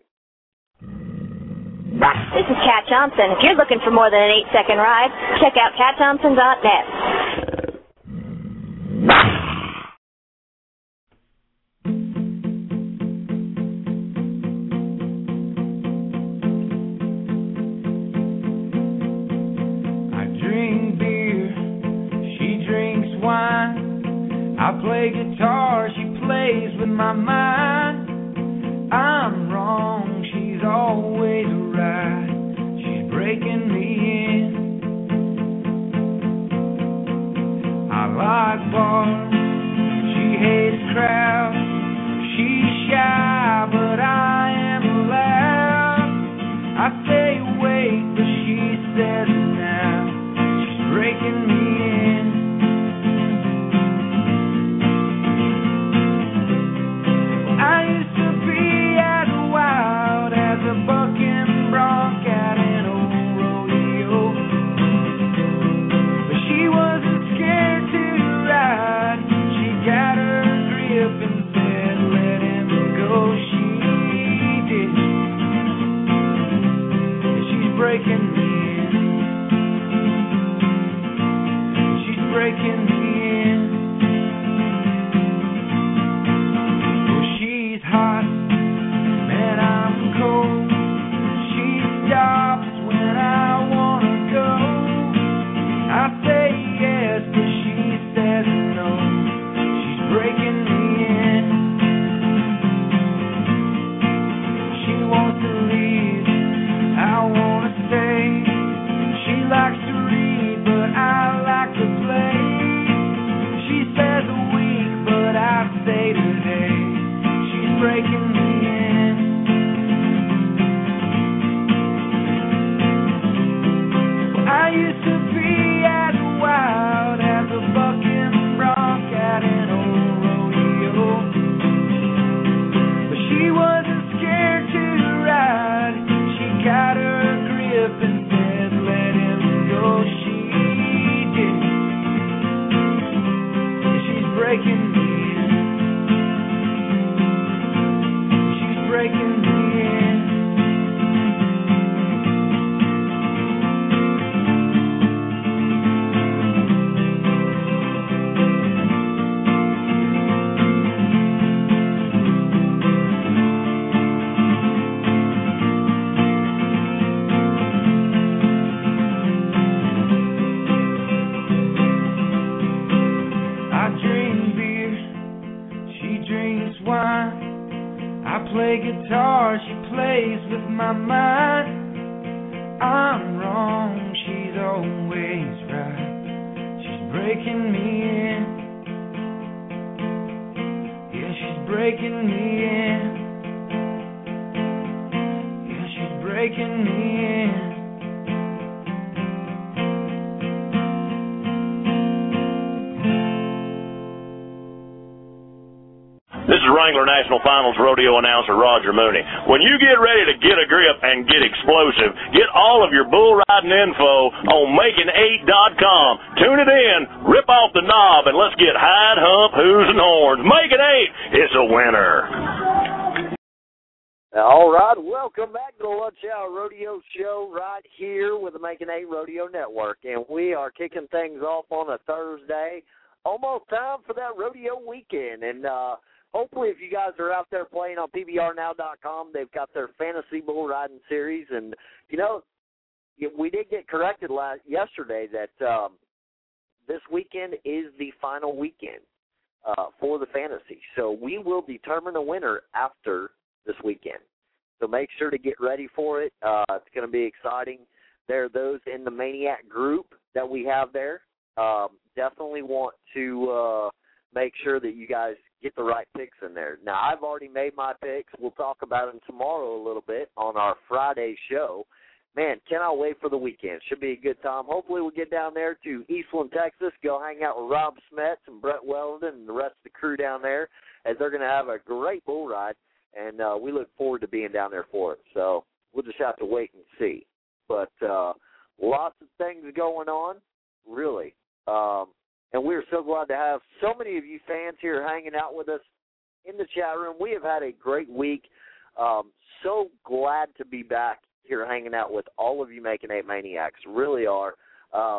This is Kat Johnson. If you're looking for more than an eight-second ride, check out cat johnson dot net. I drink beer, she drinks wine. I play guitar, she plays with my mind. I'm wrong, she's always right. She's breaking me in. I like bars, she hates crowds. She's shy, but I am loud. I stay awake, but she says now. She's breaking me in. I used to be as wild as a bucking bronc at an old rodeo, but she wasn't scared to ride. She got her grip and said, let him go. She did. And she's breaking me in. She's breaking me in. Oh, she's hot. Man, I'm cold. She stops when I wanna go. I say yes, but she says no. She's breaking me in. She wants to leave, I wanna stay. She likes to read, but I like to play. She says a week, but I say today. She's breaking me in. I used to be as wild as a bucking bronc at an old rodeo, but she wasn't scared to ride. She got her grip and said, let him go. She did. And she's breaking me in. She's breaking me in. Play guitar, she plays with my mind. I'm wrong, she's always right. She's breaking me in. Yeah, she's breaking me in. Yeah, she's breaking me in. This is Ryan Wrangler National Finals rodeo announcer Roger Mooney. When you get ready to get a grip and get explosive, get all of your bull riding info on making eight dot com. Tune it in, rip off the knob, and let's get hide, hump, whoos, and horns. Making eight, it's a winner. All right, welcome back to the Lunch Hour Rodeo Show right here with the Making Eight Rodeo Network, and we are kicking things off on a Thursday. Almost time for that rodeo weekend, and uh, hopefully if you guys are out there playing on P B R now dot com, they've got their Fantasy Bull Riding Series, and, you know, we did get corrected last yesterday that um, this weekend is the final weekend uh, for the Fantasy, so we will determine a winner after this weekend. So make sure to get ready for it. Uh, it's going to be exciting. There are those in the Maniac group that we have there. Um, definitely want to uh, make sure that you guys get the right picks in there. Now, I've already made my picks. We'll talk about them tomorrow a little bit on our Friday show. Man, cannot wait for the weekend. Should be a good time. Hopefully we'll get down there to Eastland, Texas, go hang out with Rob Smets and Brett Weldon and the rest of the crew down there, as they're going to have a great bull ride. And uh, we look forward to being down there for it. So we'll just have to wait and see. But uh, lots of things going on, really. Um, and we're so glad to have so many of you fans here hanging out with us in the chat room. We have had a great week. Um, so glad to be back here hanging out with all of you Making Eight Maniacs. Really are. Uh,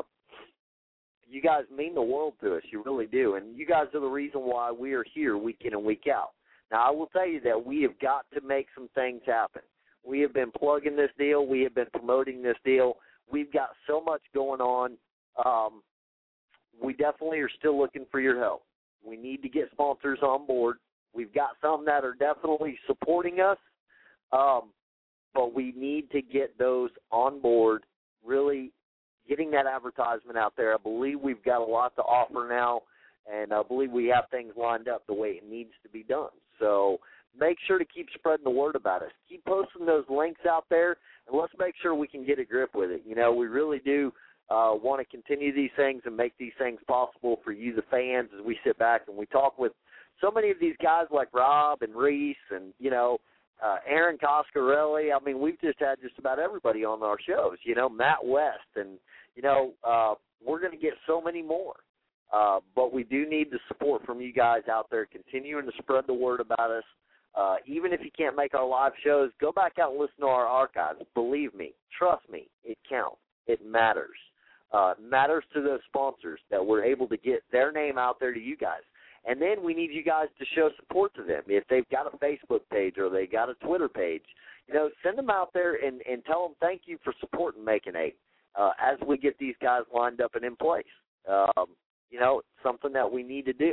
you guys mean the world to us. You really do. And you guys are the reason why we are here week in and week out. Now, I will tell you that we have got to make some things happen. We have been plugging this deal. We have been promoting this deal. We've got so much going on. Um, we definitely are still looking for your help. We need to get sponsors on board. We've got some that are definitely supporting us, um, but we need to get those on board, really getting that advertisement out there. I believe we've got a lot to offer now, and I believe we have things lined up the way it needs to be done. So make sure to keep spreading the word about us. Keep posting those links out there, and let's make sure we can get a grip with it. You know, we really do uh, want to continue these things and make these things possible for you, the fans, as we sit back and we talk with so many of these guys like Rob and Reese and, you know, uh, Aaron Coscarelli. I mean, we've just had just about everybody on our shows, you know, Matt West. And, you know, uh, we're going to get so many more. Uh, but we do need the support from you guys out there, continuing to spread the word about us. Uh, even if you can't make our live shows, go back out and listen to our archives. Believe me, trust me, it counts. It matters. Uh, it matters to those sponsors that we're able to get their name out there to you guys. And then we need you guys to show support to them. If they've got a Facebook page or they got a Twitter page, you know, send them out there and, and tell them thank you for supporting Making Eight uh, as we get these guys lined up and in place. Um, You know, it's something that we need to do.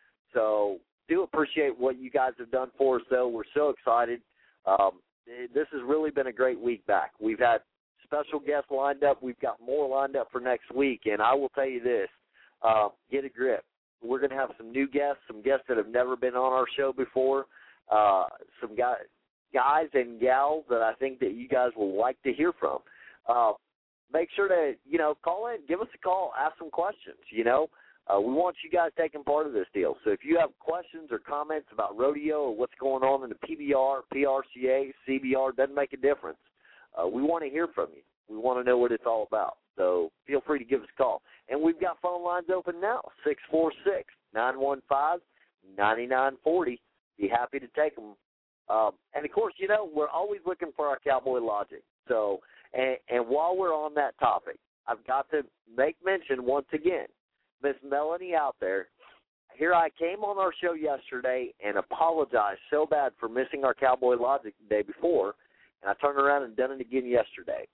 So do appreciate what you guys have done for us, though. We're so excited. Um, this has really been a great week back. We've had special guests lined up. We've got more lined up for next week. And I will tell you this, uh, get a grip. We're going to have some new guests, some guests that have never been on our show before, uh, some guys, guys and gals that I think that you guys will like to hear from. Uh, make sure to, you know, call in, give us a call, ask some questions, you know. Uh, we want you guys taking part of this deal. So if you have questions or comments about rodeo or what's going on in the P B R, P R C A, C B R, doesn't make a difference. Uh, we want to hear from you. We want to know what it's all about. So feel free to give us a call. And we've got phone lines open now, six four six, nine one five, nine nine four zero. Be happy to take them. Um, and, of course, you know, we're always looking for our Cowboy Logic. So, and, and while we're on that topic, I've got to make mention once again, Miss Melanie out there, here I came on our show yesterday and apologized so bad for missing our Cowboy Logic the day before, and I turned around and done it again yesterday.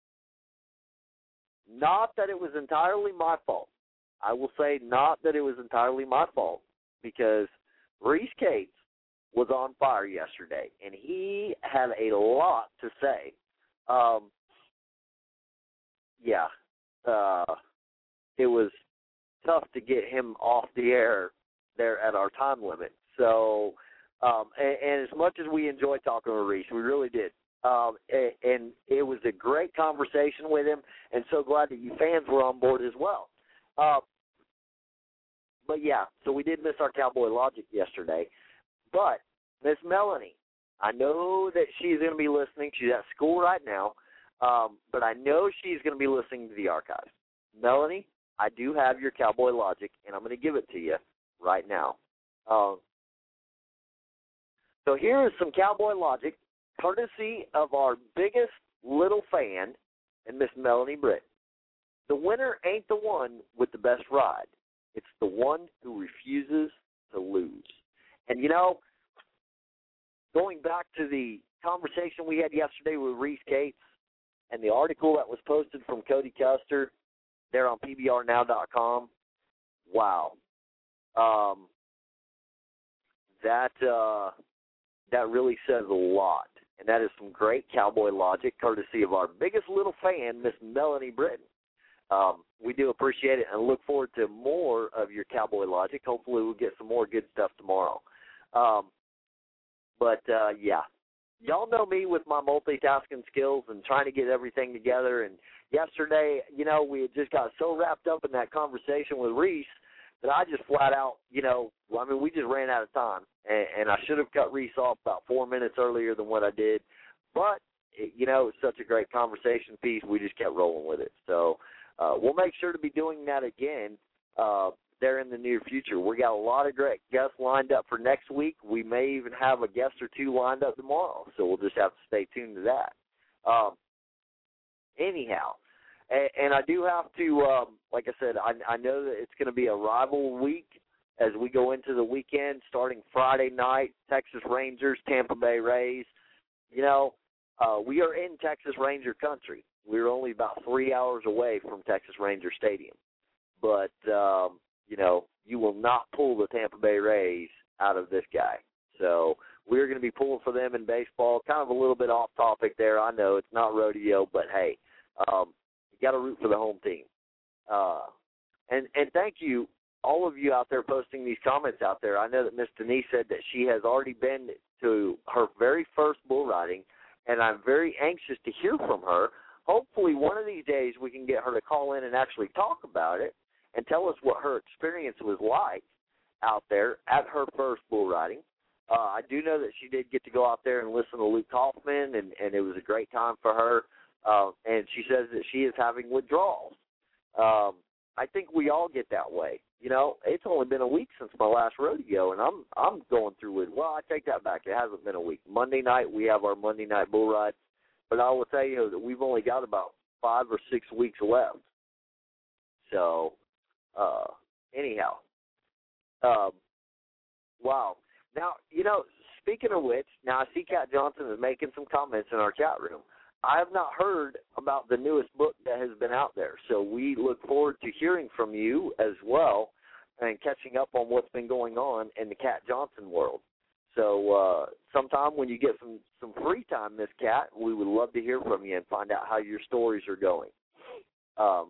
Not that it was entirely my fault. I will say not that it was entirely my fault, because Reese Cates was on fire yesterday, and he had a lot to say. Um, yeah, uh, it was tough to get him off the air there at our time limit. So, um, and, and as much as we enjoyed talking with Reese, we really did. Um, and, and it was a great conversation with him, and so glad that you fans were on board as well. Uh, but, yeah, so we did miss our Cowboy Logic yesterday. But Miss Melanie, I know that she's going to be listening. She's at school right now, um, but I know she's going to be listening to the archives. Melanie, I do have your Cowboy Logic, and I'm going to give it to you right now. Um, so here is some Cowboy Logic, courtesy of our biggest little fan, and Miss Melanie Britt. The winner ain't the one with the best ride. It's the one who refuses to lose. And, you know, going back to the conversation we had yesterday with Reese Cates and the article that was posted from Cody Custer there on P B R now dot com, wow. Um, that, uh, that really says a lot. And that is some great Cowboy Logic, courtesy of our biggest little fan, Miss Melanie Britton. Um, we do appreciate it and look forward to more of your Cowboy Logic. Hopefully we'll get some more good stuff tomorrow. Um, but, uh, yeah, y'all know me with my multitasking skills and trying to get everything together. And yesterday, you know, we had just got so wrapped up in that conversation with Reese that I just flat out, you know, I mean, we just ran out of time. And, and I should have cut Reese off about four minutes earlier than what I did. But, it, you know, it's such a great conversation piece, we just kept rolling with it. So uh, we'll make sure to be doing that again uh, there in the near future. We got a lot of great guests lined up for next week. We may even have a guest or two lined up tomorrow, so we'll just have to stay tuned to that. Um, anyhow, and, and I do have to, um, like I said, I, I know that it's going to be a rival week as we go into the weekend, starting Friday night, Texas Rangers, Tampa Bay Rays. You know, uh, we are in Texas Ranger country. We're only about three hours away from Texas Ranger Stadium. But, um, you know, you will not pull the Tampa Bay Rays out of this guy. So we're going to be pulling for them in baseball. Kind of a little bit off topic there. I know it's not rodeo, but, hey, um, you got to root for the home team. Uh, and, and thank you, all of you out there posting these comments out there. I know that Miss Denise said that she has already been to her very first bull riding, and I'm very anxious to hear from her. Hopefully one of these days we can get her to call in and actually talk about it and tell us what her experience was like out there at her first bull riding. Uh, I do know that she did get to go out there and listen to Luke Kaufman, and, and it was a great time for her. Uh, and she says that she is having withdrawals. Um, I think we all get that way. You know, it's only been a week since my last rodeo, and I'm I'm going through it. Well, I take that back. It hasn't been a week. Monday night, we have our Monday night bull ride. But I will tell you that we've only got about five or six weeks left. So, uh, anyhow, um, wow. Now, you know, speaking of which, now I see Cat Johnson is making some comments in our chat room. I have not heard about the newest book that has been out there, so we look forward to hearing from you as well and catching up on what's been going on in the Cat Johnson world. So uh, sometime when you get some, some free time, Miss Cat, we would love to hear from you and find out how your stories are going. Um,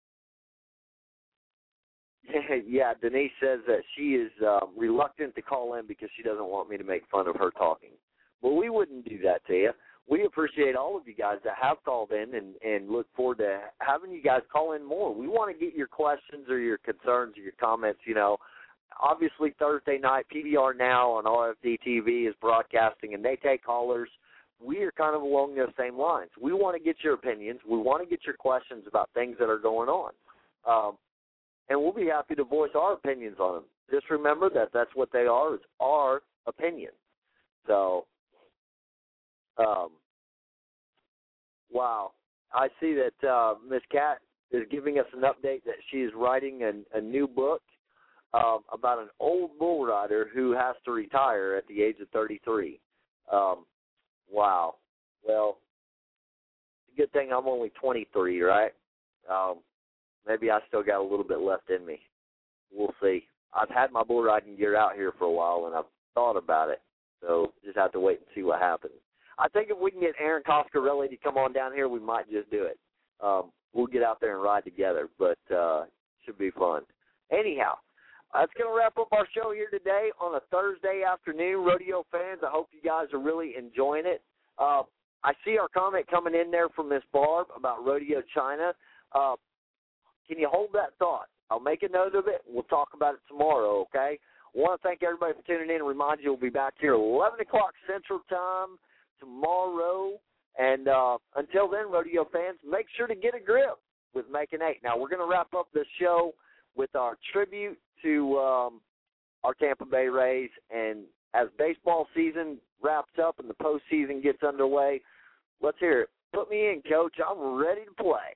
yeah, Denise says that she is uh, reluctant to call in because she doesn't want me to make fun of her talking. Well, we wouldn't do that to you. We appreciate all of you guys that have called in and, and look forward to having you guys call in more. We want to get your questions or your concerns or your comments, you know. Obviously, Thursday night, P B R Now on R F D T V is broadcasting, and they take callers. We are kind of along those same lines. We want to get your opinions. We want to get your questions about things that are going on. Um, and we'll be happy to voice our opinions on them. Just remember that that's what they are, is our opinion. So, um, wow. I see that uh, Miss Cat is giving us an update that she is writing a, a new book um, about an old bull rider who has to retire at the age of thirty-three. Um, wow. Well, it's a good thing I'm only twenty-three, right? Um, maybe I still got a little bit left in me. We'll see. I've had my bull riding gear out here for a while, and I've thought about it. So just have to wait and see what happens. I think if we can get Aaron Coscarelli to come on down here, we might just do it. Um, we'll get out there and ride together, but uh, should be fun. Anyhow, that's going to wrap up our show here today on a Thursday afternoon. Rodeo fans, I hope you guys are really enjoying it. Uh, I see our comment coming in there from Miss Barb about Rodeo China. Uh, can you hold that thought? I'll make a note of it. We'll talk about it tomorrow, okay? I want to thank everybody for tuning in and remind you we'll be back here eleven o'clock Central Time tomorrow. And uh, until then, rodeo fans, make sure to get a grip with Making Eight. Now, we're going to wrap up the show with our tribute to um, our Tampa Bay Rays. And as baseball season wraps up and the postseason gets underway, let's hear it. Put me in, Coach. I'm ready to play.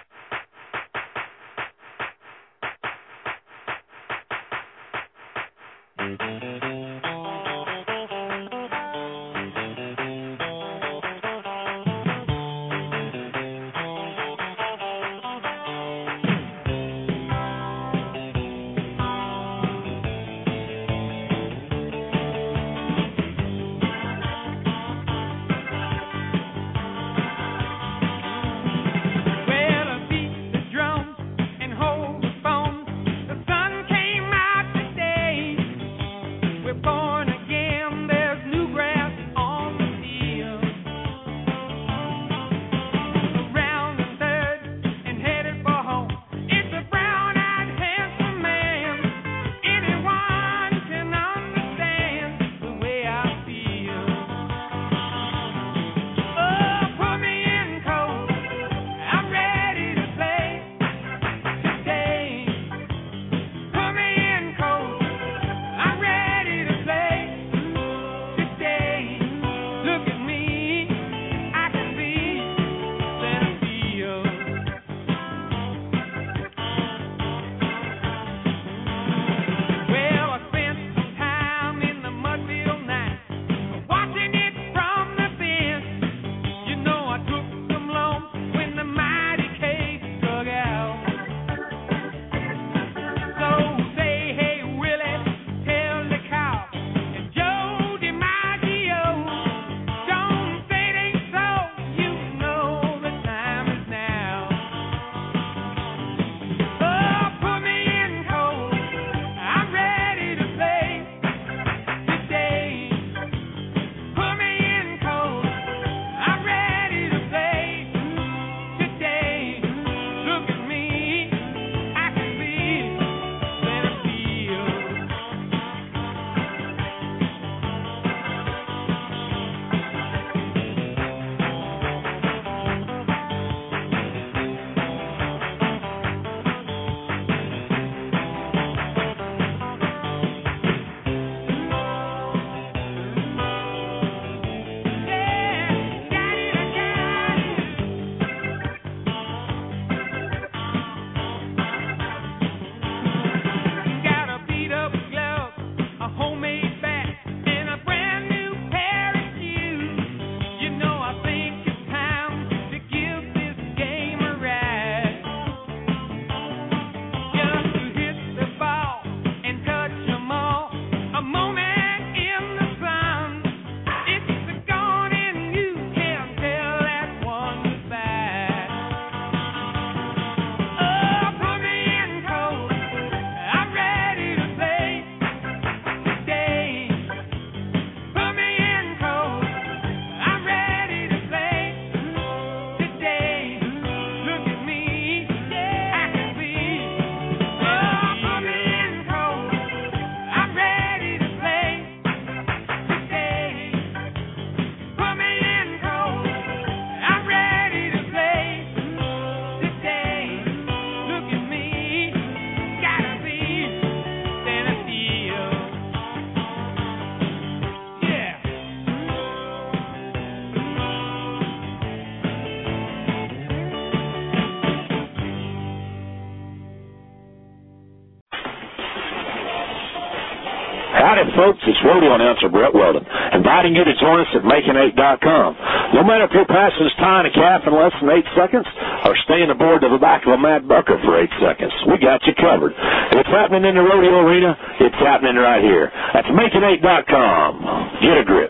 Howdy, folks. It's rodeo announcer Brett Weldon, inviting you to join us at making eight dot com. No matter if your passion is tying a calf in less than eight seconds or staying aboard to the back of a mad bucker for eight seconds, we got you covered. If it's happening in the rodeo arena, it's happening right here. That's making eight dot com. Get a grip.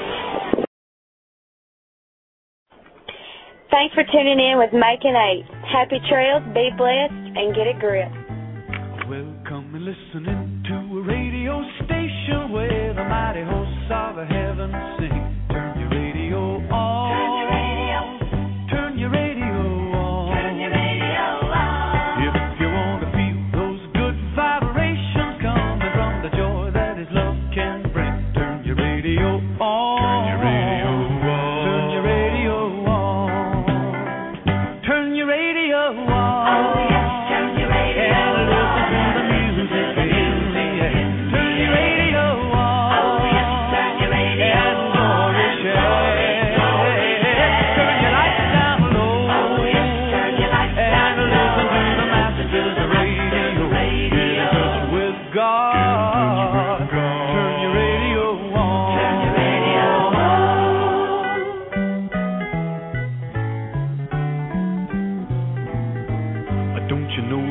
Thanks for tuning in with Making Eight. Happy trails, be blessed, and get a grip. Welcome and listening to a radio station where the mighty hosts of heaven sing. Turn your radio on. Turn your radio. Turn your radio on. Turn your radio on. If you want to feel those good vibrations coming from the joy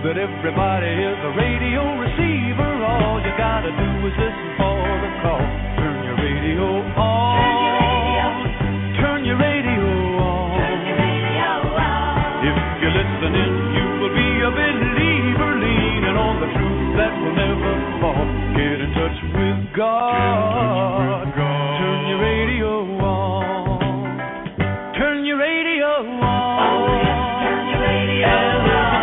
that everybody is a radio receiver. All you gotta do is listen for the call. Turn your radio on. Turn your radio on. Turn your radio on. If you're listening, you will be a believer, leaning on the truth that will never fall. Get in touch with God. Turn your radio on. Turn your radio on. Oh, yes, turn your radio on.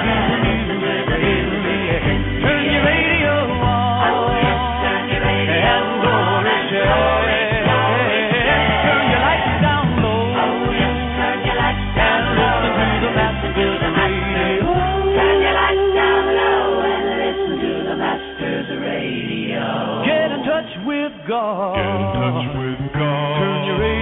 Turn your radio on. Oh, yes, turn your radio on. And go to church. Turn your lights down low. Oh, yes, turn your lights down low. And listen to the Masters Radio. Turn your lights down low and listen to the Masters Radio. Get in touch with God. Get in touch with God. Turn your radio